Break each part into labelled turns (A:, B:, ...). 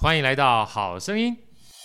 A: 欢迎来到好声音。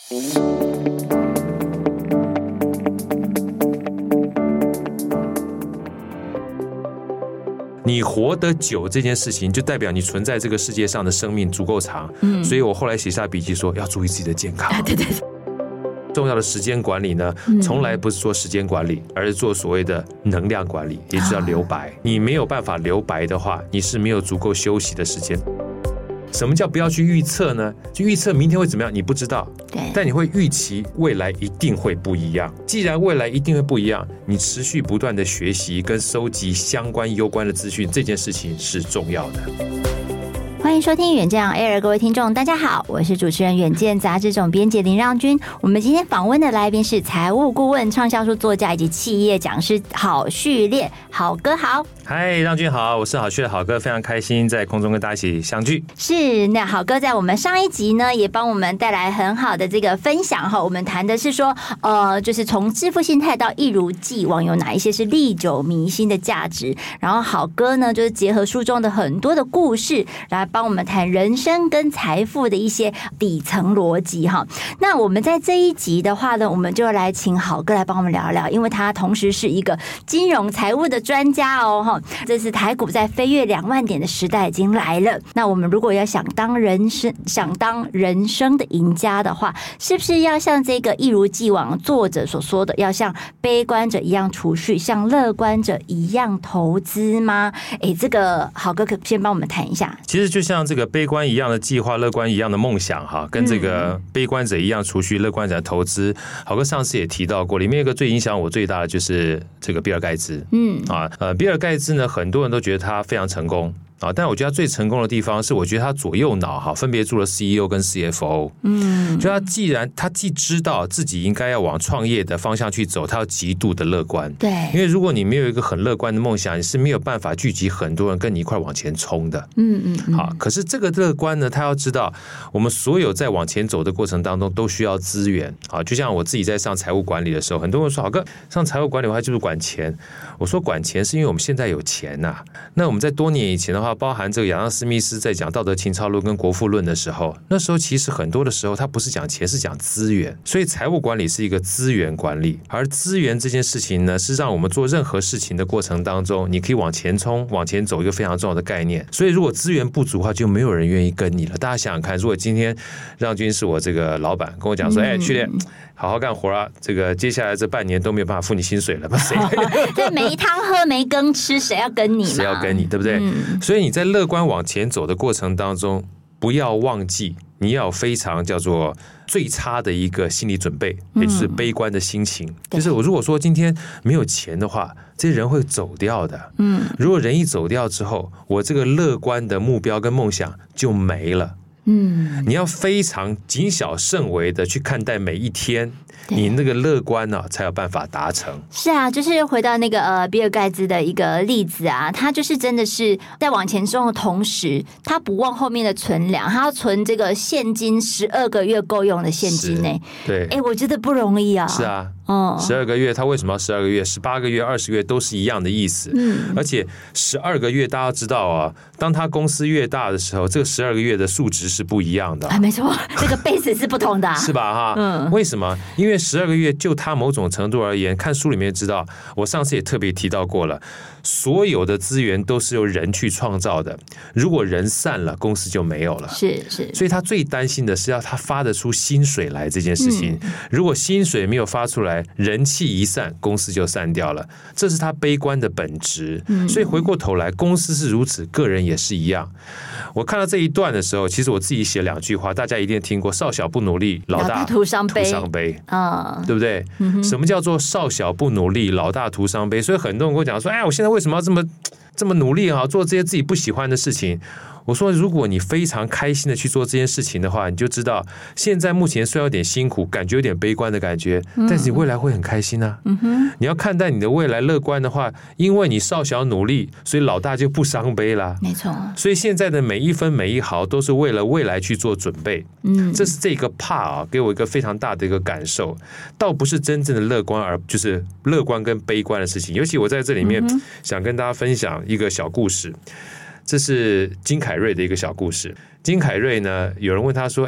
A: 你活得久这件事情，就代表你存在这个世界上的生命足够长。所以我后来写下笔记说，要注意自己的健康。
B: 对对。
A: 重要的时间管理呢，从来不是做时间管理，而是做所谓的能量管理，也就是要留白。你没有办法留白的话，你是没有足够休息的时间。什么叫不要去预测呢？就预测明天会怎么样，你不知道。
B: 对。
A: 但你会预期未来一定会不一样。既然未来一定会不一样，你持续不断的学习跟收集相关攸关的资讯，这件事情是重要的。
B: 欢迎收听远见 Air， 各位听众大家好，我是主持人远见杂志总编辑林让均。我们今天访问的来宾是财务顾问、畅销书作家以及企业讲师郝旭烈，郝哥好。
A: 嗨，让均好，我是郝旭烈郝哥，非常开心在空中跟大家一起相聚。
B: 是，那郝哥在我们上一集呢，也帮我们带来很好的这个分享哈。我们谈的是说，就是从致富心态到一如既往，有哪一些是历久弥新的价值。然后郝哥呢，就是结合书中的很多的故事，来帮我们谈人生跟财富的一些底层逻辑哈。那我们在这一集的话呢，我们就来请郝哥来帮我们聊聊，因为他同时是一个金融财务的专家哦哈。这是台股在飞跃2万点的时代已经来了。那我们如果要想当人生的赢家的话，是不是要像这个一如既往作者所说的，要像悲观者一样储蓄，像乐观者一样投资吗？这个郝哥可先帮我们谈一下。
A: 其实就像这个悲观一样的计划，乐观一样的梦想哈，跟这个悲观者一样储蓄，乐观者投资。郝哥上次也提到过，里面有一个最影响我最大的就是这个比尔盖茨。比尔盖茨呢，很多人都觉得他非常成功。但我觉得他最成功的地方是，我觉得他左右脑分别做了 CEO 跟 CFO。就他既知道自己应该要往创业的方向去走，他要极度的乐观。
B: 对，
A: 因为如果你没有一个很乐观的梦想，你是没有办法聚集很多人跟你一块往前冲的。好，可是这个乐观呢，他要知道，我们所有在往前走的过程当中都需要资源。就像我自己在上财务管理的时候，很多人说，郝哥上财务管理的话就是管钱。我说管钱是因为我们现在有钱呐。那我们在多年以前的话，包含这个亚当·斯密斯在讲《道德情操论》跟《国富论》的时候，那时候其实很多的时候他不是讲钱，是讲资源。所以财务管理是一个资源管理，而资源这件事情呢，是让我们做任何事情的过程当中，你可以往前冲、往前走一个非常重要的概念。所以如果资源不足的话，就没有人愿意跟你了。大家想想看，如果今天让均是我这个老板跟我讲说，旭烈，好好干活啊！这个接下来这半年都没有办法付你薪水了，谁？
B: 对，没汤喝没羹吃，谁要跟你？
A: 谁要跟你，对不对？所以你在乐观往前走的过程当中，不要忘记你要有非常叫做最差的一个心理准备，也就是悲观的心情。就是我如果说今天没有钱的话，这些人会走掉的。如果人一走掉之后，我这个乐观的目标跟梦想就没了。你要非常谨小慎微的去看待每一天，你那个乐观呢，才有办法达成。
B: 是啊，就是回到那个比尔盖茨的一个例子啊，他就是真的是在往前冲的同时，他不忘后面的存粮，他要存这个现金12个月够用的现金呢。
A: 对，
B: 我觉得不容易啊。
A: 是啊。12个月，他为什么要12个月？18个月、20个月都是一样的意思。而且12个月，大家知道啊，当他公司越大的时候，这个12个月的数值是不一样的。
B: 没错，这个 base 是不同的，
A: 是吧？为什么？因为12个月就他某种程度而言，看书里面知道，我上次也特别提到过了，所有的资源都是由人去创造的。如果人散了，公司就没有了。
B: 是，
A: 所以他最担心的是要他发得出薪水来这件事情。如果薪水没有发出来，人气一散，公司就散掉了，这是他悲观的本质。所以回过头来，公司是如此，个人也是一样。我看到这一段的时候，其实我自己写2句话，大家一定听过：少小不努力，老大徒伤悲，对不对？什么叫做少小不努力，老大徒伤悲？所以很多人跟我讲说：“我现在为什么要这么努力做这些自己不喜欢的事情？”我说，如果你非常开心的去做这件事情的话，你就知道现在目前虽然有点辛苦，感觉有点悲观的感觉，但是你未来会很开心啊。你要看待你的未来乐观的话，因为你少小努力，所以老大就不伤悲啦。
B: 没错。
A: 所以现在的每一分每一毫都是为了未来去做准备。这是这个怕给我一个非常大的一个感受，倒不是真正的乐观，而就是乐观跟悲观的事情。尤其我在这里面想跟大家分享一个小故事。这是金凯瑞的一个小故事。金凯瑞呢，有人问他说：“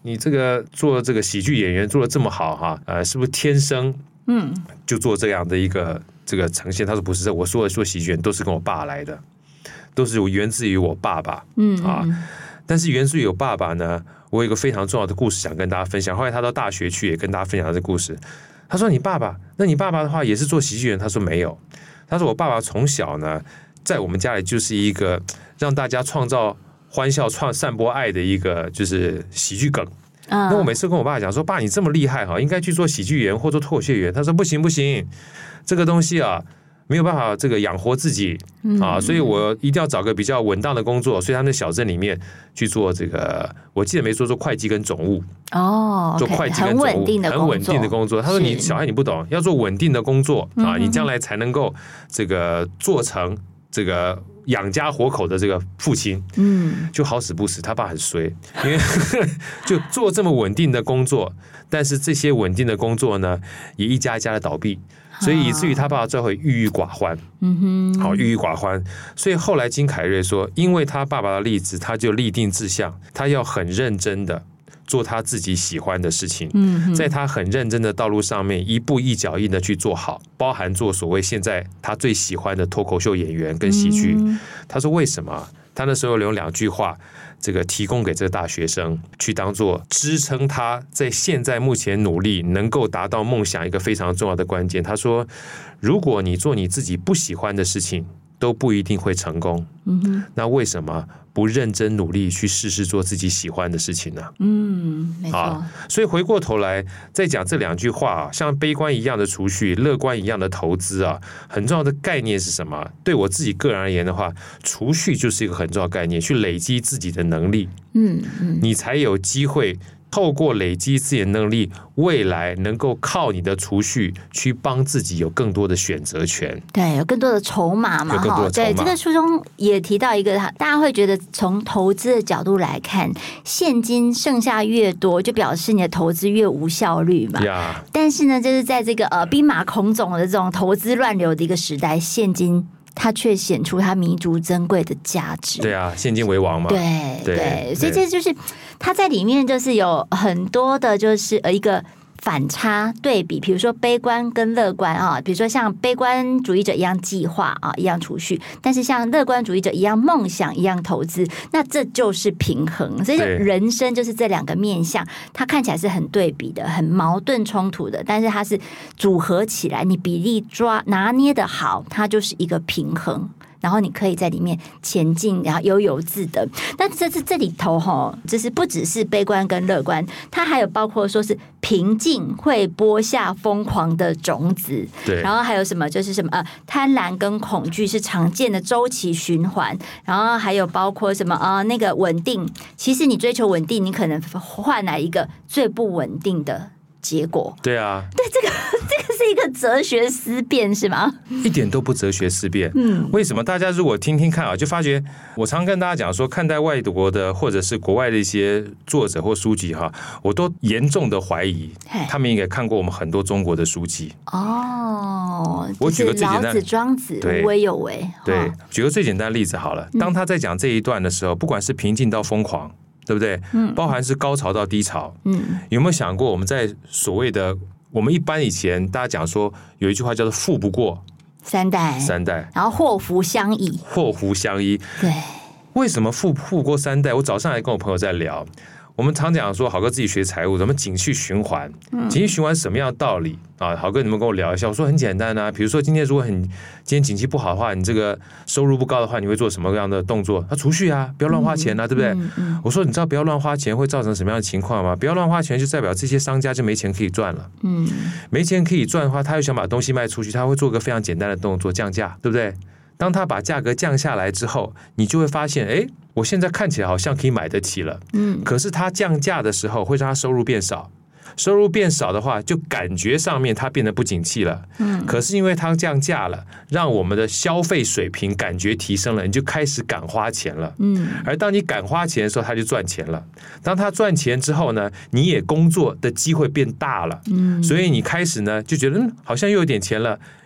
A: 你这个做这个喜剧演员做的这么好哈，是不是天生就做这样的一个这个呈现？他说不是，我说的做喜剧演员都是跟我爸来的，都是源自于我爸爸，但是源自于我爸爸呢，我有一个非常重要的故事想跟大家分享。后来他到大学去也跟大家分享这个故事。他说你爸爸，那你爸爸的话也是做喜剧演员？他说没有，他说我爸爸从小呢在我们家里就是一个让大家创造欢笑、散播爱的一个就是喜剧梗。那我每次跟我爸讲说，爸你这么厉害哈，应该去做喜剧演员或做脱口秀演员。他说不行不行，这个东西啊没有办法这个养活自己所以我一定要找个比较稳当的工作。所以他们在小镇里面去做这个，我记得没错，做会计跟总务做会计跟总务很稳定的工作。他说你小孩你不懂，要做稳定的工作你将来才能够这个做成这个养家活口的这个父亲。就好死不死他爸很衰，因为就做这么稳定的工作，但是这些稳定的工作呢也一家一家的倒闭，所以以至于他爸爸最后郁郁寡欢。好，郁郁寡欢。所以后来金凯瑞说，因为他爸爸的例子，他就立定志向，他要很认真的做他自己喜欢的事情，在他很认真的道路上面一步一脚印的去做好，包含做所谓现在他最喜欢的脱口秀演员跟喜剧。他说为什么？他那时候有2句话这个提供给这个大学生去当做支撑他在现在目前努力能够达到梦想一个非常重要的关键。他说如果你做你自己不喜欢的事情都不一定会成功，那为什么不认真努力去试试做自己喜欢的事情呢？
B: 没错。
A: 所以回过头来再讲这2句话像悲观一样的储蓄，乐观一样的投资很重要的概念是什么？对我自己个人而言的话，储蓄就是一个很重要的概念，去累积自己的能力，你才有机会透过累积自己的能力，未来能够靠你的储蓄去帮自己有更多的选择权，
B: 对，有更多的筹码嘛。对，这个书中也提到一个，大家会觉得从投资的角度来看，现金剩下越多，就表示你的投资越无效率嘛。但是呢，就是在这个兵马孔总的这种投资乱流的一个时代，现金它却显出它弥足珍贵的价值。
A: 对啊，现金为王嘛。
B: 对，所以这就是它在里面就是有很多的，就是一个反差对比，比如说悲观跟乐观比如说像悲观主义者一样计划一样储蓄，但是像乐观主义者一样梦想一样投资，那这就是平衡。所以人生就是这2个面向，它看起来是很对比的，很矛盾冲突的，但是它是组合起来，你比例拿捏的好，它就是一个平衡。然后你可以在里面前进，然后悠游自得。但这里头就是不只是悲观跟乐观，它还有包括说是平静会播下疯狂的种子。
A: 对，
B: 然后还有什么就是什么贪婪跟恐惧是常见的周期循环。然后还有包括什么那个稳定，其实你追求稳定，你可能换来一个最不稳定的结果。
A: 对啊，
B: 对，这个是一个哲学思辨是吗？
A: 一点都不哲学思辨。为什么？大家如果听听看就发觉我常跟大家讲说，看待外国的或者是国外的一些作者或书籍我都严重的怀疑他们应该看过我们很多中国的书籍。我举个最简单，老
B: 子、庄子无为有为。
A: 对，举个最简单的例子好了。当他在讲这一段的时候，不管是平静到疯狂，对不对？包含是高潮到低潮。有没有想过我们在所谓的我们一般以前大家讲说有一句话叫做富不过三代，
B: 然后祸福相依。
A: 对，为什么富不过3代？我早上还跟我朋友在聊，我们常讲说好哥自己学财务，怎么景气循环？景气循环是什么样的道理好哥你们跟我聊一下。我说很简单比如说今天如果今天景气不好的话，你这个收入不高的话，你会做什么样的动作？储蓄不要乱花钱对不对？我说你知道不要乱花钱会造成什么样的情况吗？不要乱花钱就代表这些商家就没钱可以赚了。没钱可以赚的话，他又想把东西卖出去，他会做个非常简单的动作，降价，对不对？当他把价格降下来之后，你就会发现我现在看起来好像可以买得起了。可是他降价的时候会让他收入变少，收入变少的话，就感觉上面它变得不景气了。可是因为它降价了，让我们的消费水平感觉提升了，你就开始敢花钱了。而当你敢花钱的时候，他就赚钱了。当他赚钱之后呢，你也工作的机会变大了。所以你开始呢就觉得好像又有点钱了，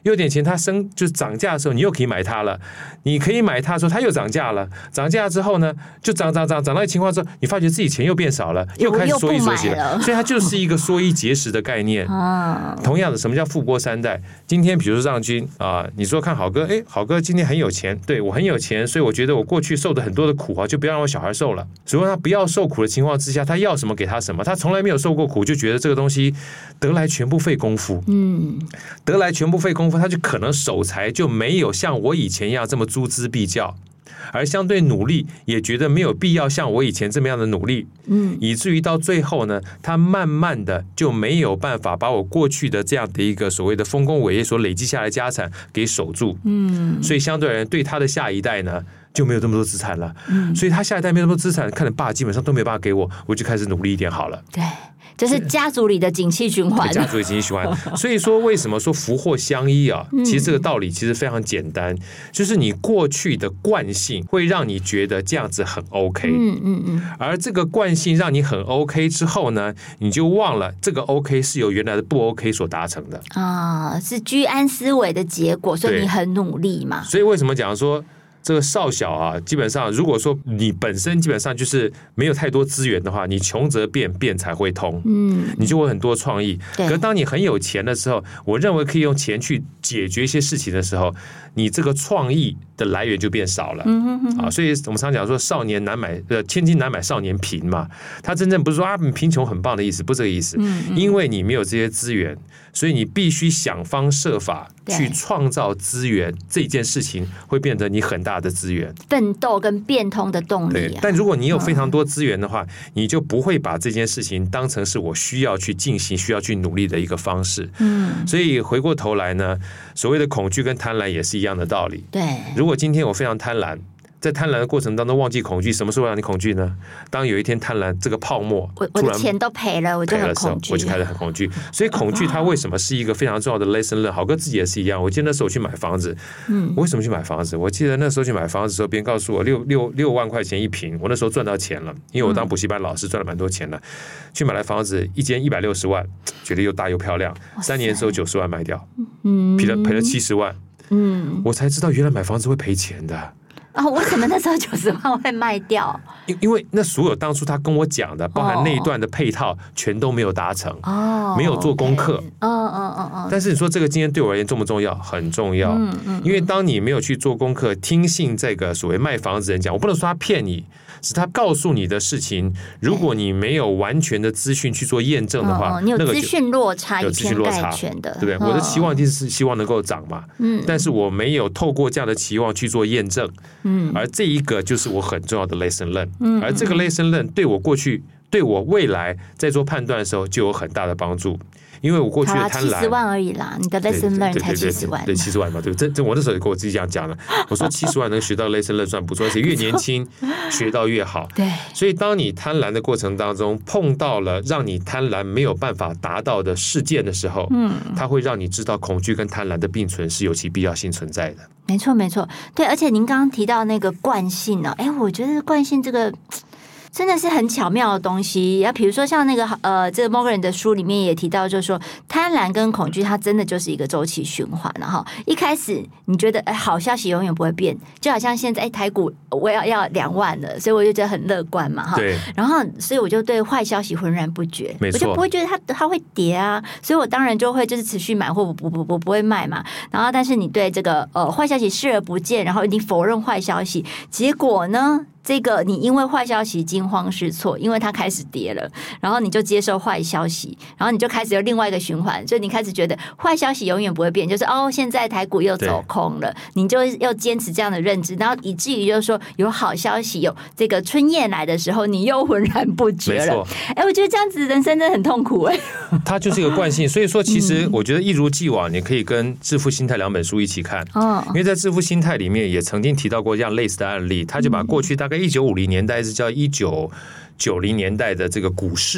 A: 又有点钱，它就是涨价的时候，你又可以买它了。你可以买它的时候，它又涨价了。涨价之后呢，就涨到一个情况之后，你发觉自己钱又变少了，又开始缩衣缩息了。所以它就是一个缩衣节食的概念。同样的，什么叫富过三代？今天比如说让君你说看好哥，好哥今天很有钱，对我很有钱，所以我觉得我过去受的很多的苦就不要让我小孩受了。所以他不要受苦的情况之下，他要什么给他什么，他从来没有受过苦，就觉得这个东西得来全不费功夫。得来全不费功夫，他就可能守财就没有像我以前一样这么锱铢必较，而相对努力也觉得没有必要像我以前这么样的努力，以至于到最后呢，他慢慢的就没有办法把我过去的这样的一个所谓的丰功伟业所累积下来的家产给守住，所以相对而言对他的下一代呢就没有这么多资产了，所以他下一代没有那么多资产，看着爸基本上都没有办法给我，我就开始努力一点好了。
B: 对，就是家族里的景气循环，
A: 家族的景气循环。所以说，为什么说福祸相依啊？其实这个道理其实非常简单，就是你过去的惯性会让你觉得这样子很 OK，而这个惯性让你很 OK 之后呢，你就忘了这个 OK 是由原来的不 OK 所达成的
B: 是居安思危的结果，所以你很努力嘛。
A: 所以为什么讲说？这个少小基本上如果说你本身基本上就是没有太多资源的话，你穷则变，变才会通，你就会很多创意。可是当你很有钱的时候，我认为可以用钱去解决一些事情的时候，你这个创意的来源就变少了。所以我们常讲说少年难买千金难买少年贫嘛，他真正不是说你贫穷很棒的意思，不是这个意思。因为你没有这些资源，所以你必须想方设法去创造资源，这件事情会变得你很大的资源，
B: 奋斗跟变通的动力。
A: 但如果你有非常多资源的话，你就不会把这件事情当成是我需要去进行、需要去努力的一个方式。所以回过头来呢，所谓的恐惧跟贪婪也是一样的道理。
B: 对，
A: 如果今天我非常贪婪，在贪婪的过程当中忘记恐惧，什么时候让你恐惧呢？当有一天贪婪这个泡沫
B: 我的钱都赔了，我就很恐惧，
A: 我就开始很恐惧。所以恐惧它为什么是一个非常重要的 lesson learn？ 好哥自己也是一样。我记得那时候去买房子，我为什么去买房子？我记得那时候去买房子的时候，别人告诉我6万块钱一坪，我那时候赚到钱了，因为我当补习班老师赚了蛮多钱了。去买来房子，一间160万，觉得又大又漂亮，3年之后90万卖掉，赔了70万，我才知道原来买房子会赔钱的。
B: 为什么那时候90万会卖掉？
A: 因为那所有当初他跟我讲的，包含那一段的配套，全都没有达成，没有做功课。但是你说这个经验对我而言重不重要？很重要。因为当你没有去做功课，听信这个所谓卖房子的人讲，我不能说他骗你，是他告诉你的事情，如果你没有完全的资讯去做验证的话，
B: 你有资讯落差，
A: 有资讯落差，对不对？我的期望一定是希望能够涨嘛，但是我没有透过这样的期望去做验证。而这一个就是我很重要的 lesson learn，而这个 lesson learn 对我过去、对我未来在做判断的时候就有很大的帮助。因为我过去的贪婪
B: 70万而已啦，你的 lesson learn 才70万，
A: 对70万嘛，对，这我那时候也跟我自己这样讲了，我说70万能学到 lesson learn 算不错，而且越年轻学到越好。
B: 对，
A: 所以当你贪婪的过程当中碰到了让你贪婪没有办法达到的事件的时候，它会让你知道恐惧跟贪婪的并存是有其必要性存在的。
B: 没错，没错，对，而且您刚刚提到那个惯性呢，我觉得惯性这个真的是很巧妙的东西。比如说像那个这个 Morgan 的书里面也提到，就是说贪婪跟恐惧它真的就是一个周期循环了哈。一开始你觉得好消息永远不会变，就好像现在台股我要2万了，所以我就觉得很乐观嘛哈。
A: 对。
B: 然后所以我就对坏消息浑然不觉，
A: 没错，
B: 我就不会觉得它会跌啊，所以我当然就会就是持续买或不会卖嘛。然后但是你对这个坏消息视而不见，然后你否认坏消息，结果呢？这个你因为坏消息惊慌失措，因为它开始跌了，然后你就接受坏消息，然后你就开始有另外一个循环，所以你开始觉得坏消息永远不会变，就是现在台股又走空了，你就又坚持这样的认知，然后以至于就是说有好消息，有这个春燕来的时候，你又浑然不觉了。我觉得这样子人生真的很痛苦
A: 它就是一个惯性，所以说其实我觉得一如既往，你可以跟《致富心态》2本书一起看，因为在《致富心态》里面也曾经提到过这样类似的案例，他就把过去大概1950年代是叫1990年代的这个股市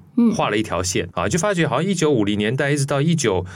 A: 画了一条线啊，就发觉好像1950年代一直到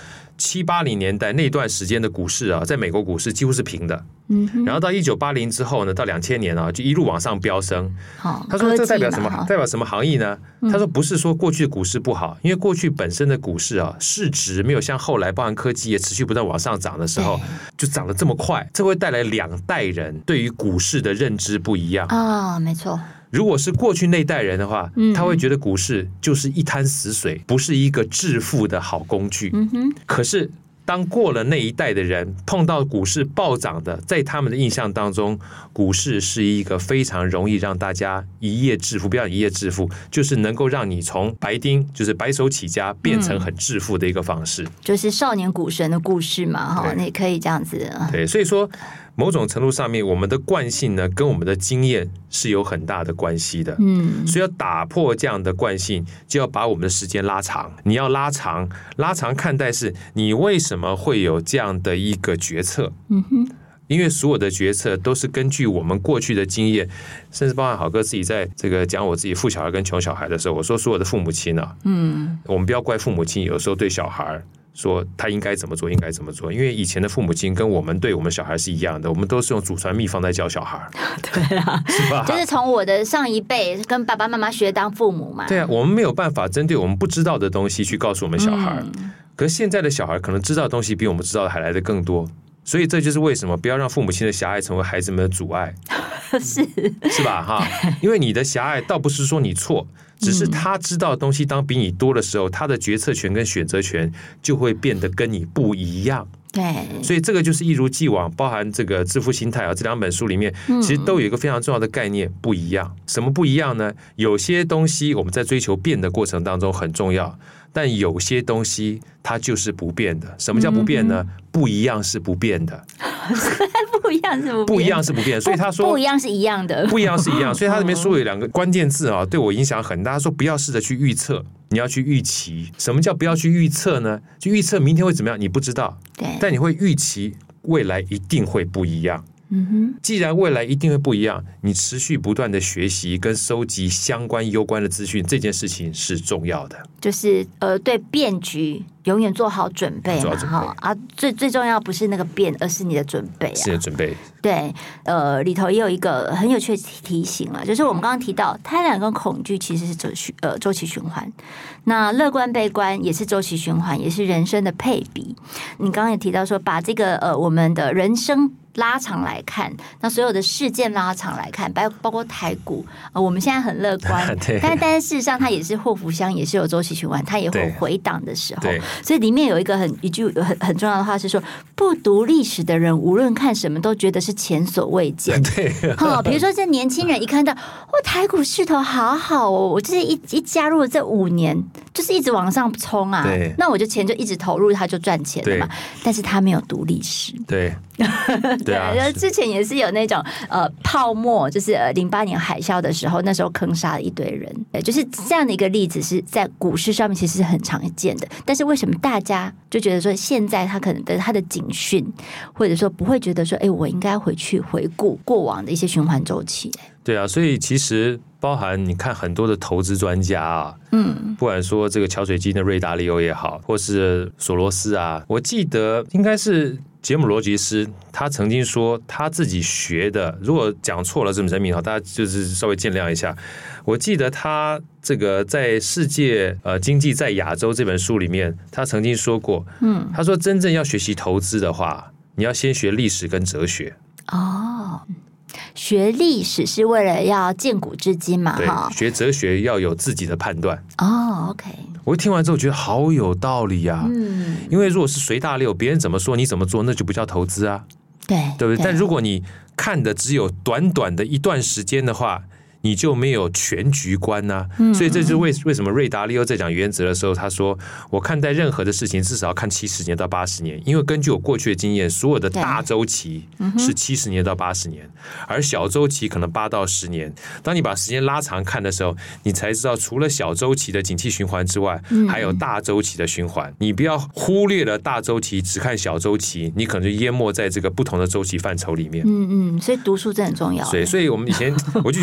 A: 1970、80年代那段时间的股市啊，在美国股市几乎是平的。然后到1980之后呢，到2000年啊，就一路往上飙升。他说这代表什么？代表什么含义呢？他说不是说过去的股市不好，因为过去本身的股市啊，市值没有像后来包含科技业持续不断往上涨的时候，就涨得这么快，这会带来2代人对于股市的认知不一样
B: 啊，没错。
A: 如果是过去那代人的话，他会觉得股市就是一滩死水，不是一个致富的好工具。可是当过了那一代的人碰到股市暴涨的，在他们的印象当中，股市是一个非常容易让大家一夜致富，不要一夜致富，就是能够让你从白丁，就是白手起家变成很致富的一个方式，
B: 就是少年股神的故事嘛，你可以这样子。
A: 对，所以说某种程度上面，我们的惯性呢，跟我们的经验是有很大的关系的。所以要打破这样的惯性，就要把我们的时间拉长。你要拉长看待是你为什么会有这样的一个决策。因为所有的决策都是根据我们过去的经验，甚至包含好哥自己在这个讲我自己富小孩跟穷小孩的时候，我说所有的父母亲啊，我们不要怪父母亲有时候对小孩说他应该怎么做，应该怎么做，因为以前的父母亲跟我们对我们小孩是一样的，我们都是用祖传秘方在教小孩。
B: 对啊，是吧？就是从我的上一辈跟爸爸妈妈学当父母嘛。
A: 对啊，我们没有办法针对我们不知道的东西去告诉我们小孩，可是现在的小孩可能知道的东西比我们知道的还来得更多。所以这就是为什么不要让父母亲的狭隘成为孩子们的阻碍，是吧？哈，因为你的狭隘倒不是说你错，只是他知道的东西当比你多的时候，他的决策权跟选择权就会变得跟你不一样。
B: 对，
A: 所以这个就是一如既往，包含这个致富心态啊，这2本书里面其实都有一个非常重要的概念，不一样。什么不一样呢？有些东西我们在追求变的过程当中很重要，但有些东西它就是不变的。什么叫不变呢？不一样是不变的。
B: 不一样是不变，
A: 不一样是不变，所以他说
B: 不一样是一样的，
A: 不一样是一样。所以他里面说有2个关键字啊，对我影响很大。他说不要试着去预测，你要去预期。什么叫不要去预测呢？就预测明天会怎么样，你不知道，
B: 对，
A: 但你会预期未来一定会不一样。既然未来一定会不一样，你持续不断的学习跟收集相关攸关的资讯，这件事情是重要的。
B: 就是对变局永远做好准备嘛，最重要不是那个变，而是你的准备啊，
A: 是你的准备。
B: 对，里头也有一个很有趣的提醒啊，就是我们刚刚提到贪婪跟恐惧其实是周期循环，那乐观悲观也是周期循环，也是人生的配比。你刚刚也提到说，把这个我们的人生拉长来看，那所有的事件拉长来看，包括台股，我们现在很乐观，但是事实上它也是祸福相，也是有周期循环，它也会有回档的时候。所以里面有一句很重要的话是说，不读历史的人无论看什么都觉得是前所未见。
A: 对，
B: 比如说这年轻人一看到台股势头好好哦，我就是一加入了这5年，就是一直往上冲啊，那我就钱就一直投入，他就赚钱了嘛。但是他没有读历史，
A: 对。对啊，
B: 之前也是有那种泡沫，就是08年海啸的时候，那时候坑杀了一堆人，就是这样的一个例子是在股市上面其实是很常见的。但是为什么大家就觉得说现在他可能他的警讯，或者说不会觉得说，我应该回去回顾过往的一些循环周期？
A: 对啊，所以其实包含你看很多的投资专家啊，不管说这个桥水基金的瑞达利欧也好，或是索罗斯啊，我记得应该是杰姆罗吉斯，他曾经说他自己学的，如果讲错了这么人名，大家就是稍微见谅一下。我记得他这个在世界经济在亚洲这本书里面，他曾经说过，他说真正要学习投资的话，你要先学历史跟哲学。
B: 学历史是为了要见古知今嘛，
A: 对，学哲学要有自己的判断。
B: OK。
A: 我听完之后觉得好有道理啊，因为如果是随大流，别人怎么说你怎么做，那就不叫投资啊，对不对？但如果你看的只有短短的一段时间的话，你就没有全局观啊。所以这就是为什么瑞达利欧在讲原则的时候，他说我看待任何的事情至少要看70年到80年，因为根据我过去的经验，所有的大周期是70年到80年，而小周期可能8到10年。当你把时间拉长看的时候，你才知道除了小周期的景气循环之外，还有大周期的循环。你不要忽略了大周期，只看小周期，你可能就淹没在这个不同的周期范畴里面。
B: 所以读书真的很重要。
A: 所以我们以前我就觉得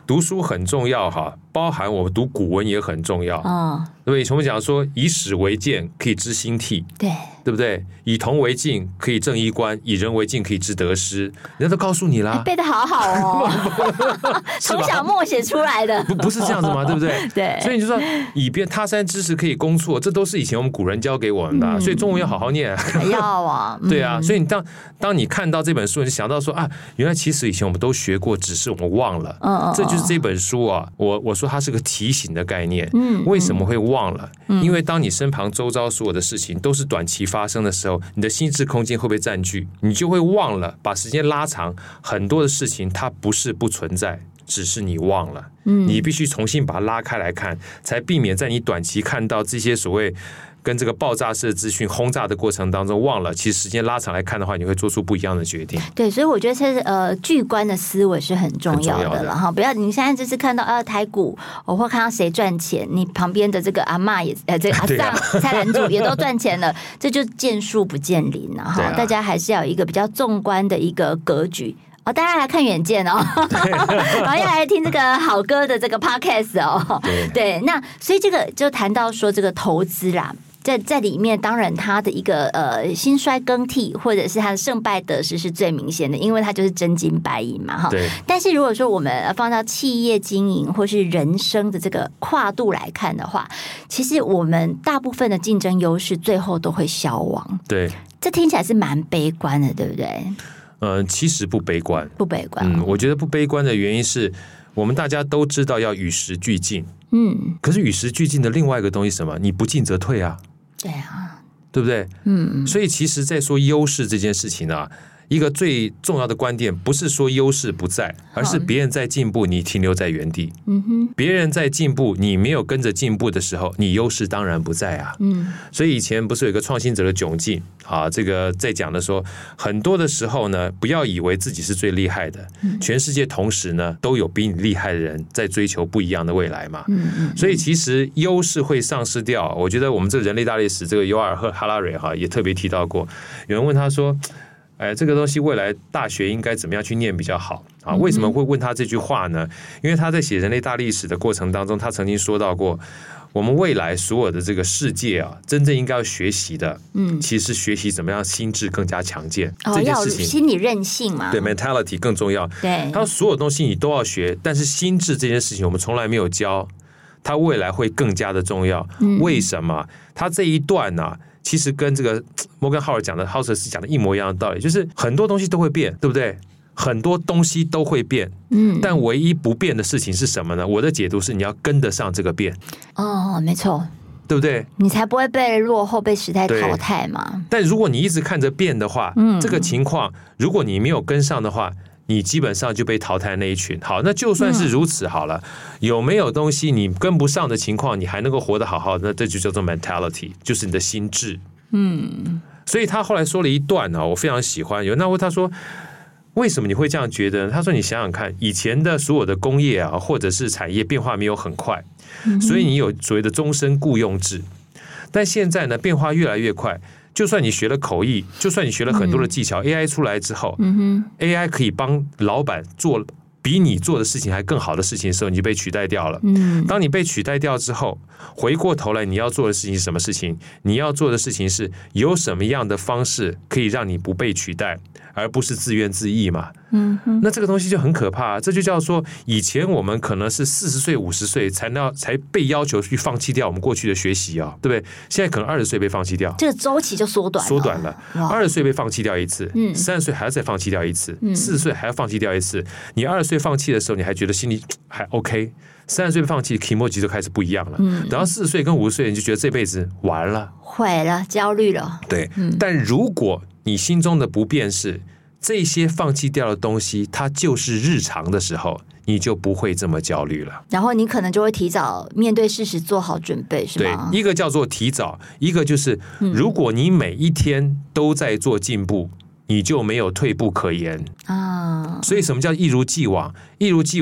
A: 读书很重要哈，包含我们读古文也很重要。对，我们讲说以史为鉴，可以知兴替，对不对？以铜为镜，可以正衣冠；以人为镜，可以知得失。人家都告诉你啦，
B: 背得好好哦，从小默写出来的，
A: 不是这样子吗？对不对？
B: 对，
A: 所以你就说以便他山之石可以攻错，这都是以前我们古人教给我们的，所以中文要好好念。
B: 要啊，
A: 对啊，所以你当你看到这本书，你就想到说啊，原来其实以前我们都学过，只是我们忘了。这就是这本书啊，我说它是个提醒的概念。为什么会忘了？因为当你身旁周遭所有的事情都是短期发生的时候，你的心智空间会被占据，你就会忘了，把时间拉长，很多的事情它不是不存在，只是你忘了。你必须重新把它拉开来看，才避免在你短期看到这些所谓跟这个爆炸式的资讯轰炸的过程当中忘了，其实时间拉长来看的话，你会做出不一样的决定。
B: 对，所以我觉得这巨观的思维是很重要的了哈。不要你现在就是看到台股，或看到谁赚钱，你旁边的这个阿嬷也这个阿桑蔡澜主也都赚钱了，这就见树不见林了哈。大家还是要有一个比较纵观的一个格局。大家来看远见哦，然后要来听这个好歌的这个 podcast 哦。对，那所以这个就谈到说这个投资啦。在里面，当然它的一个兴衰更替，或者是它的胜败得失是最明显的，因为它就是真金白银嘛，哈。但是如果说我们放到企业经营或是人生的这个跨度来看的话，其实我们大部分的竞争优势最后都会消亡。
A: 对，
B: 这听起来是蛮悲观的，对不对？
A: 其实不悲观，
B: 不悲观。
A: 我觉得不悲观的原因是我们大家都知道要与时俱进。可是与时俱进的另外一个东西是什么？你不进则退啊。
B: 对啊，
A: 对不对？所以其实在说优势这件事情啊，一个最重要的观点不是说优势不在，而是别人在进步，你停留在原地。别人在进步，你没有跟着进步的时候，你优势当然不在啊。所以以前不是有一个创新者的窘境啊？这个在讲的说，很多的时候呢，不要以为自己是最厉害的，全世界同时呢都有比你厉害的人在追求不一样的未来嘛。所以其实优势会丧失掉。我觉得我们这个人类大历史，这个尤尔赫哈拉瑞哈也特别提到过，有人问他说，这个东西未来大学应该怎么样去念比较好啊？为什么会问他这句话呢？因为他在写人类大历史的过程当中，他曾经说到过，我们未来所有的这个世界啊，真正应该要学习的，其实是学习怎么样心智更加强健。这件事情，
B: 心理韧性嘛，
A: 对 ，mentality 更重要。
B: 对，
A: 他说所有东西你都要学，但是心智这件事情我们从来没有教，它未来会更加的重要。为什么？他这一段呢？其实跟这个摩根浩尔讲的浩瑟斯讲的一模一样的道理，就是很多东西都会变，对不对？很多东西都会变，但唯一不变的事情是什么呢？我的解读是你要跟得上这个变。没错，对不对？
B: 你才不会被落后、被时代淘汰嘛。
A: 但如果你一直看着变的话，这个情况，如果你没有跟上的话，你基本上就被淘汰那一群。好，那就算是如此好了，有没有东西你跟不上的情况，你还能够活得好好的，那这就叫做 mentality， 就是你的心智。所以他后来说了一段我非常喜欢。有人问他说，为什么你会这样觉得？他说你想想看，以前的所有的工业啊，或者是产业变化没有很快，所以你有所谓的终身雇佣制。但现在呢，变化越来越快。就算你学了口译，就算你学了很多的技巧，AI 出来之后，AI 可以帮老板做比你做的事情还更好的事情的时候，你就被取代掉了。当你被取代掉之后，回过头来你要做的事情是什么事情？你要做的事情是有什么样的方式可以让你不被取代，而不是自怨自艾嘛。那这个东西就很可怕。这就叫做以前我们可能是40岁、50岁才被要求去放弃掉我们过去的学习对不对？现在可能20岁被放弃掉，
B: 这个周期就缩短了。
A: 20岁被放弃掉一次，30岁还要再放弃掉一次，40岁还要放弃掉一次。你20岁放弃的时候，你还觉得心里还 OK，30岁放弃 ，kimoji 就开始不一样了。然后40岁跟50岁，你就觉得这辈子完了，
B: 毁了，焦虑了。
A: 对，但如果你心中的不变是这些放弃掉的东西，它就是日常的时候，你就不会这么焦虑了。
B: 然后你可能就会提早面对事实，做好准备，是吗？
A: 对，一个叫做提早，一个就是如果你每一天都在做进步，你就没有退步可言啊。所以什么叫一如既往？一如既往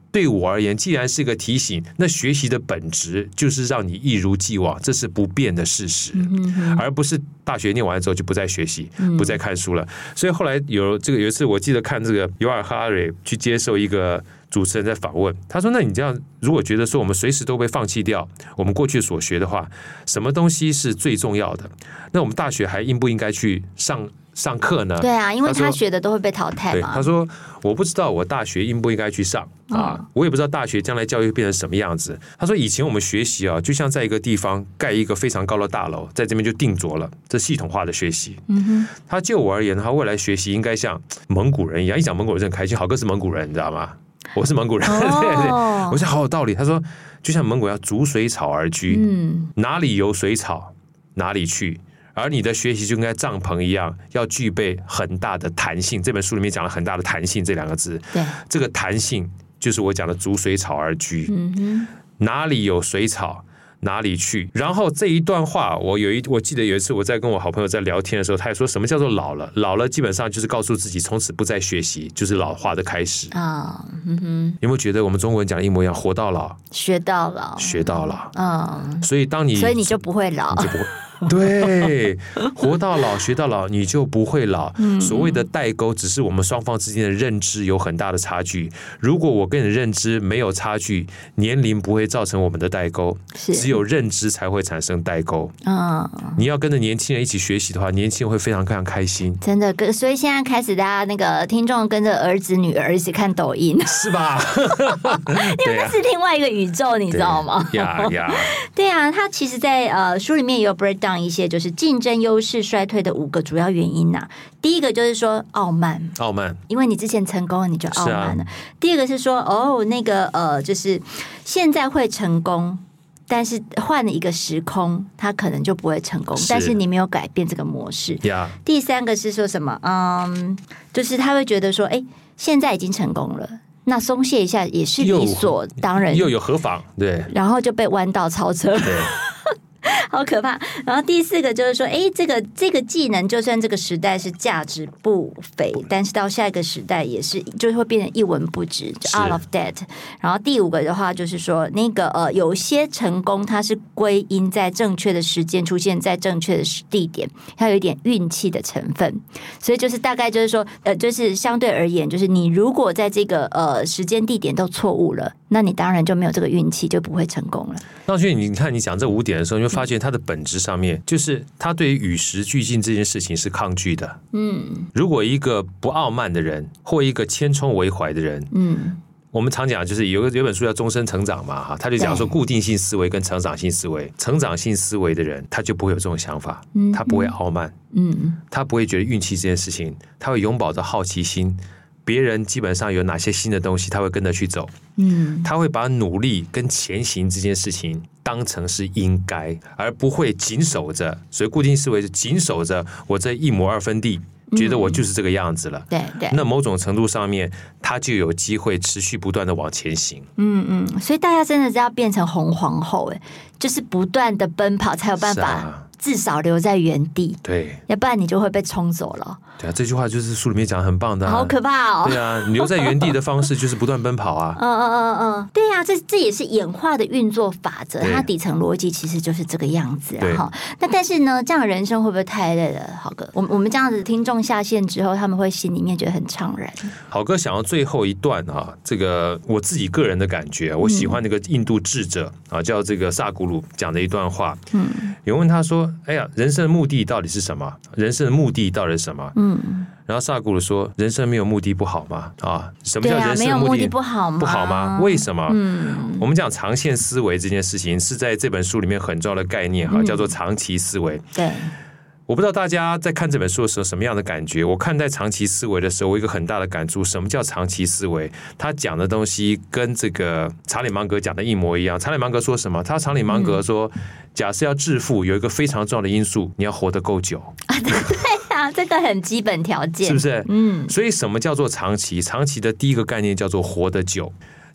A: 对我而言，既然是个提醒，那学习的本质就是让你一如既往，这是不变的事实，而不是大学念完之后就不再学习，不再看书了。所以后来有一次，我记得看这个尤尔哈瑞去接受一个主持人在访问，他说：“那你这样，如果觉得说我们随时都被放弃掉我们过去所学的话，什么东西是最重要的？那我们大学还应不应该去上课呢？”
B: 对啊，因为他学的都会被淘汰嘛。
A: 他说：“我不知道我大学应不应该去上啊，我也不知道大学将来教育变成什么样子。”他说：“以前我们学习啊，就像在一个地方盖一个非常高的大楼，在这边就定着了，这系统化的学习。他就我而言，他未来学习应该像蒙古人一样。一讲蒙古人就很开心，好哥是蒙古人，你知道吗？我是蒙古人，对对，我想好有道理。他说，就像蒙古要逐水草而居，哪里有水草哪里去。”而你的学习就应该帐篷一样，要具备很大的弹性。这本书里面讲了很大的弹性这两个字，
B: 对，
A: 这个弹性就是我讲的逐水草而居。哪里有水草哪里去。然后这一段话，我记得有一次我在跟我好朋友在聊天的时候，他也说什么叫做老了？老了基本上就是告诉自己从此不再学习，就是老化的开始啊。有没有觉得我们中国人讲的一模一样？活到老，
B: 学到老，
A: 学到老。所以所
B: 以你就不会老，
A: 你就不会。对，活到老学到老，你就不会老。所谓的代沟，只是我们双方之间的认知有很大的差距。如果我跟你的认知没有差距，年龄不会造成我们的代沟，只有认知才会产生代沟。你要跟着年轻人一起学习的话，年轻人会非常非常开心。
B: 真的，所以现在开始，大家那个听众跟着儿子女儿一起看抖音，
A: 是吧？
B: 因为那是另外一个宇宙，你知道吗？对啊，他其实在书里面也有 breakdown一些就是竞争优势衰退的5个主要原因呐。第一个就是说傲慢，因为你之前成功了，你就傲慢了。第二个是说就是现在会成功，但是换了一个时空，他可能就不会成功，但是你没有改变这个模式。第三个是说什么？就是他会觉得说，现在已经成功了。那松懈一下也是理所当然，
A: 又有何妨？对，
B: 然后就被弯道超车。对。好可怕。然后第4个就是说，这个技能就算这个时代是价值不菲，但是到下一个时代也是就会变成一文不值，就 out of date。然后第5个的话就是说，那个有些成功它是归因在正确的时间出现在正确的地点，它有一点运气的成分。所以就是大概就是说，就是相对而言，就是你如果在这个时间地点都错误了，那你当然就没有这个运气，就不会成功了。
A: 那所以你看你讲这5点的时候，你会发现它的本质上面就是他对于与时俱进这件事情是抗拒的。如果一个不傲慢的人或一个千冲为怀的人，我们常讲就是有本书叫《终身成长》嘛，他就讲说固定性思维跟成长性思维。成长性思维的人他就不会有这种想法，他不会傲慢，他不会觉得运气这件事情，他会永葆着好奇心。别人基本上有哪些新的东西，他会跟着去走。他会把努力跟前行这件事情当成是应该，而不会紧守着。所以固定思维是紧守着我这1亩2分地，觉得我就是这个样子了。
B: 对。
A: 那某种程度上面，他就有机会持续不断的往前行。
B: 所以大家真的是要变成红皇后，就是不断的奔跑才有办法。至少留在原地，对，要不然你就会被冲走了。
A: 对啊，这句话就是书里面讲很棒的，
B: 好可怕哦。
A: 对啊，你留在原地的方式就是不断奔跑啊。
B: 对啊，这也是演化的运作法则，它底层逻辑其实就是这个样子啊。那但是呢，这样的人生会不会太累了？好哥，我们这样子听众下线之后，他们会心里面觉得很怅然。
A: 好哥想要最后一段啊，这个我自己个人的感觉，我喜欢那个印度智者啊，叫这个萨古鲁讲的一段话。有人问他说：“哎呀，人生的目的到底是什么？人生的目的到底是什么？”然后萨古鲁说：“人生没有目的不好吗？什么叫人生的目的
B: 不好吗？
A: 不好吗？为什么？我们讲长线思维这件事情是在这本书里面很重要的概念叫做长期思维。对。我不知道大家在看这本书的时候什么样的感觉。我看待长期思维的时候，我有一个很大的感触。什么叫长期思维？他讲的东西跟这个查理芒格讲的一模一样。查理芒格说什么？查理芒格说，假设要致富，有一个非常重要的因素，你要活得够久。
B: 对啊，这个很基本条件，
A: 是不是？所以什么叫做长期？长期的第一个概念叫做活得久。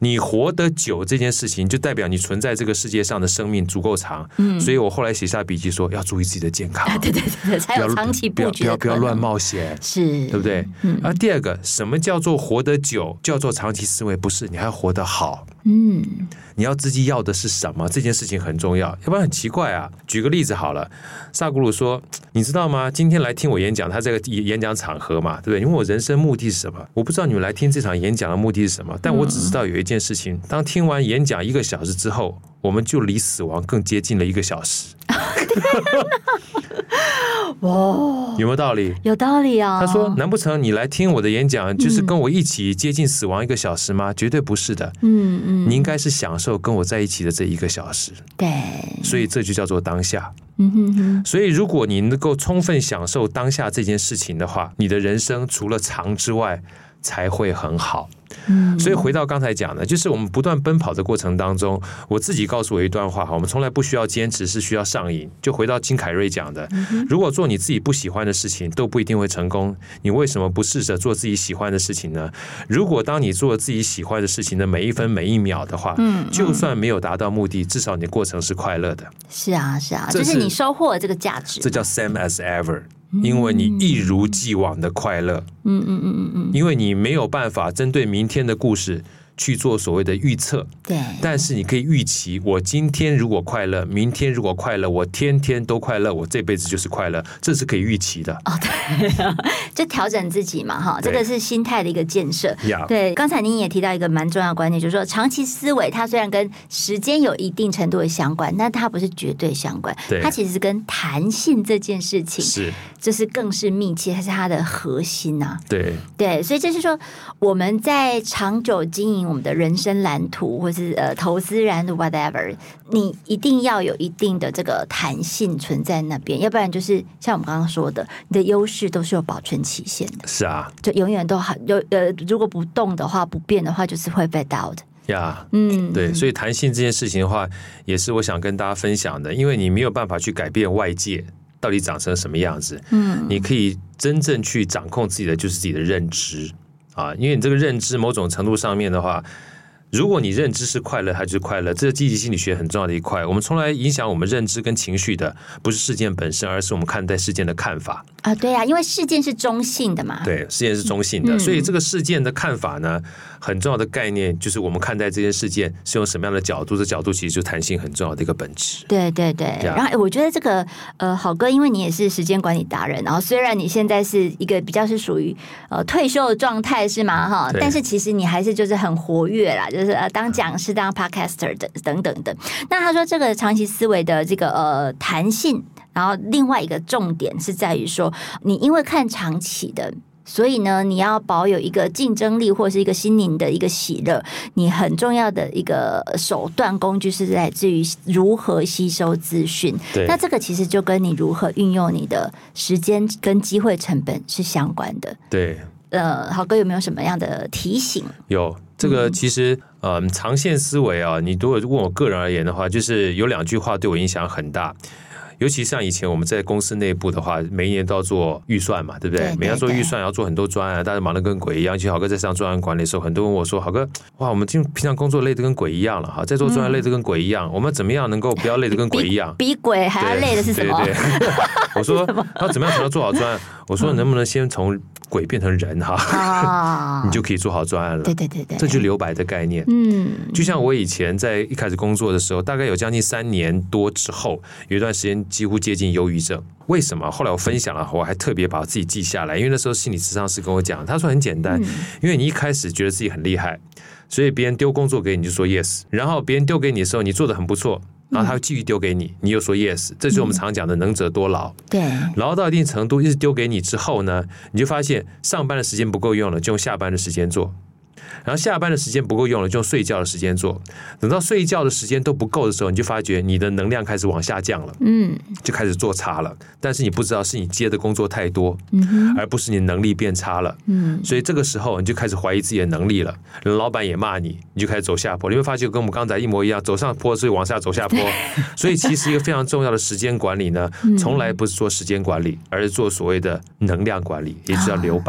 A: 你活得久这件事情，就代表你存在这个世界上的生命足够长。所以我后来写下笔记说，要注意自己的健康。
B: 对，才有长期布局的可能。
A: 不要乱冒险，
B: 是，
A: 对不对？第二个，什么叫做活得久，叫做长期思维？不是，你还要活得好。你要自己要的是什么？这件事情很重要，要不然很奇怪啊。举个例子好了，萨古鲁说，你知道吗？今天来听我演讲，他这个演讲场合嘛，对不对？因为我人生目的是什么？我不知道你们来听这场演讲的目的是什么，但我只知道有一件事情，当听完演讲1个小时之后，我们就离死亡更接近了1个小时。哇，有没有道理？
B: 有道理啊！
A: 他说：“难不成你来听我的演讲，就是跟我一起接近死亡1个小时吗？绝对不是的。你应该是享受跟我在一起的这1个小时。
B: 对，
A: 所以这就叫做当下。所以如果你能够充分享受当下这件事情的话，你的人生除了长之外，才会很好。所以回到刚才讲的，就是我们不断奔跑的过程当中，我自己告诉我一段话，我们从来不需要坚持，是需要上瘾。就回到金凯瑞讲的，如果做你自己不喜欢的事情都不一定会成功，你为什么不试着做自己喜欢的事情呢？如果当你做自己喜欢的事情的每1分每1秒的话，就算没有达到目的，至少你的过程是快乐的。
B: 是啊，就是你收获了这个价值，
A: 这叫 same as ever。因为你一如既往的快乐，因为你没有办法针对明天的故事去做所谓的预测，
B: 对，
A: 但是你可以预期，我今天如果快乐，明天如果快乐，我天天都快乐，我这辈子就是快乐，这是可以预期的。
B: 对，就调整自己嘛，哈，这个是心态的一个建设。对，刚才您也提到一个蛮重要的观念，就是说长期思维它虽然跟时间有一定程度的相关，但它不是绝对相关，它其实跟弹性这件事情就是更是密切，它是它的核心啊。对，所以就是说我们在长久经营我们的人生蓝图，或是投资蓝图 whatever， 你一定要有一定的这个弹性存在那边，要不然就是像我们刚刚说的，你的优势都是有保存期限的。
A: 是啊，
B: 就永远都如果不动的话，不变的话，就是会被 out 的。
A: 对，所以弹性这件事情的话，也是我想跟大家分享的，因为你没有办法去改变外界到底长成什么样子，你可以真正去掌控自己的就是自己的认知啊，因为你这个认知某种程度上面的话，如果你认知是快乐，它就是快乐，这是积极心理学很重要的一块。我们从来影响我们认知跟情绪的，不是事件本身，而是我们看待事件的看法
B: 啊。对啊，因为事件是中性的嘛。
A: 对，事件是中性的，所以这个事件的看法呢，很重要的概念就是我们看待这件事件是用什么样的角度，这角度其实就弹性很重要的一个本质。
B: 对。然后我觉得这个好哥，因为你也是时间管理达人，然后虽然你现在是一个比较是属于退休的状态是吗？哈，但是其实你还是就是很活跃啦，就是当讲师、当 podcaster 等等的。那他说这个长期思维的这个弹性，然后另外一个重点是在于说，你因为看长期的。所以呢，你要保有一个竞争力或是一个心灵的一个喜乐，你很重要的一个手段工具是来自于如何吸收资讯。那这个其实就跟你如何运用你的时间跟机会成本是相关的。
A: 对，
B: 好哥有没有什么样的提醒？
A: 有，这个其实长线思维啊，你如果问我个人而言的话，就是有2句话对我影响很大。尤其像以前我们在公司内部的话，每一年都要做预算嘛，对不对？每年做预算要做很多专案，大家忙得跟鬼一样。其实好哥在上专案管理的时候，很多人问我说：“好哥，哇，我们平常工作累得跟鬼一样了哈，在做专案累得跟鬼一样，我们怎么样能够不要累得跟鬼一样？
B: 比鬼还要累的是什么？”对，
A: 我说要怎么样才能做好专案？我说能不能先从鬼变成人哈，你就可以做好专案了。
B: 对，
A: 这就是留白的概念。就像我以前在一开始工作的时候，大概有将近3年多之后，有一段时间几乎接近忧郁症。为什么？后来我分享了，我还特别把自己记下来，因为那时候心理咨商师跟我讲，他说很简单，因为你一开始觉得自己很厉害，所以别人丢工作给你就说 yes， 然后别人丢给你的时候，你做得很不错。然后他会继续丢给你，你又说 yes， 这就是我们常讲的能者多劳。
B: 对，
A: 劳到一定程度，一直丢给你之后呢，你就发现上班的时间不够用了，就用下班的时间做。然后下班的时间不够用了，就用睡觉的时间做。等到睡觉的时间都不够的时候，你就发觉你的能量开始往下降了，就开始做差了。但是你不知道是你接的工作太多，而不是你能力变差了。所以这个时候你就开始怀疑自己的能力了。老板也骂你，你就开始走下坡。你会发觉跟我们刚才一模一样，走上坡所以往下走下坡。所以其实一个非常重要的时间管理呢，从来不是做时间管理，而是做所谓的能量管理，也就是要留白。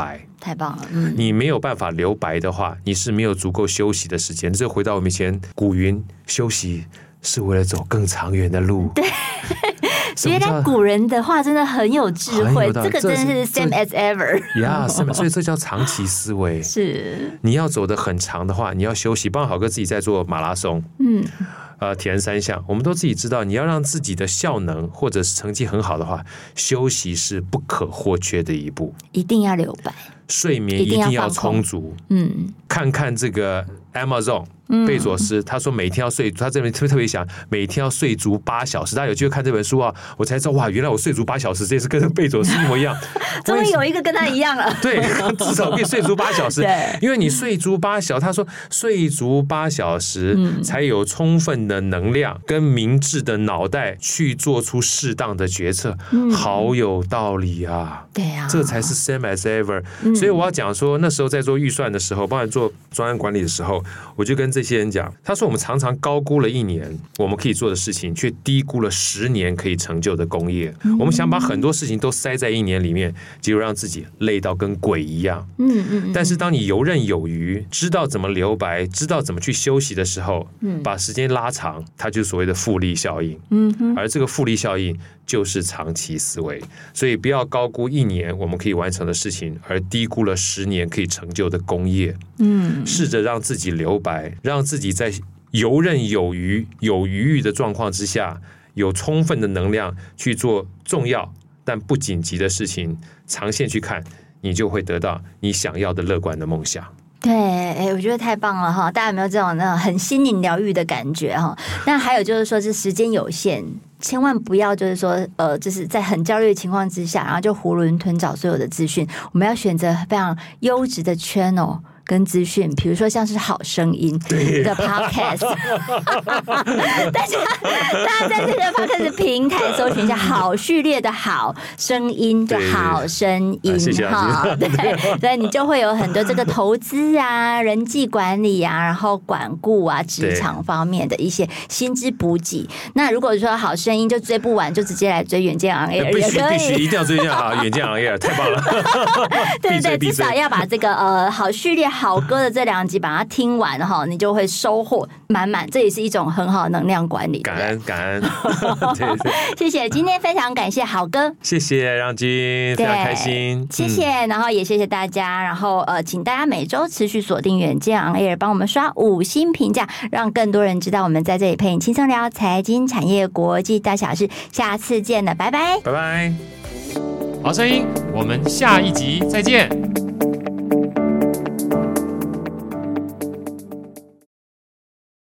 B: 太棒了。
A: 你没有办法留白的话，你是没有足够休息的时间。这回到我们以前古云，休息是为了走更长远的路。
B: 对。原来古人的话真的很有智慧，这个真的是 same as ever
A: 呀，所以这叫长期思维。
B: 是，
A: 你要走得很长的话，你要休息。包括好哥自己在做马拉松，铁人三项，我们都自己知道，你要让自己的效能或者是成绩很好的话，休息是不可或缺的一步，
B: 一定要留白，
A: 睡眠一定要充足。看看这个 Amazon。贝佐斯他说每天要睡，他这边特别想每天要睡足8小时。大家有机会看这本书啊，我才知道哇，原来我睡足8小时，这也是跟贝佐斯一模一样。
B: 终于有一个跟他一样了。
A: 对，至少可以睡足8小时。因为你睡足8小时，他说睡足8小时才有充分的能量跟明智的脑袋去做出适当的决策。好有道理啊。
B: 对啊，
A: 这才是 same as ever。所以我要讲说，那时候在做预算的时候，包含做专案管理的时候，我就跟这些人讲，他说我们常常高估了1年我们可以做的事情，却低估了10年可以成就的工业。我们想把很多事情都塞在1年里面，结果让自己累到跟鬼一样。但是当你游刃有余，知道怎么留白，知道怎么去休息的时候，把时间拉长，它就是所谓的复利效应。而这个复利效应就是长期思维。所以不要高估1年我们可以完成的事情，而低估了10年可以成就的工业。试着让自己留白，让自己在游刃有余、有余裕的状况之下，有充分的能量去做重要但不紧急的事情。长线去看，你就会得到你想要的乐观的梦想。
B: 对，我觉得太棒了哈！大家有没有这种那种很心灵疗愈的感觉哈？那还有就是说，这时间有限，千万不要就是说就是在很焦虑的情况之下，然后就囫囵吞枣所有的资讯。我们要选择非常优质的 channel。跟资讯，比如说像是好声音的 podcast， 大家在这个 podcast 平台搜寻一下好序列的好声音的好声音哈，对，你就会有很多这个投资啊、人际管理啊，然后管顾啊、职场方面的一些薪资补给。那如果说好声音就追不完，就直接来追远见 on air，
A: 必须一定要追这样好，远见 on air 太棒了，
B: 对对对，至少要把这个好序列。好歌的这2集把它听完哈，你就会收获满满，这也是一种很好的能量管理。
A: 感恩
B: 对对，谢谢今天非常感谢好哥，
A: 谢谢让君，非常开心，
B: 谢谢，然后也谢谢大家，然后请大家每周持续锁定远见 on air， 帮我们刷5星评价，让更多人知道我们在这里陪你轻松聊财经、产业、国际大小事。下次见了，拜拜，
A: 拜拜。
C: 好声音，我们下一集再见。